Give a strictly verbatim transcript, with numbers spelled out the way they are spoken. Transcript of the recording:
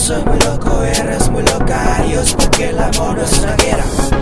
soy muy loco, eres muy loca. Adiós porque el amor no es una guerra.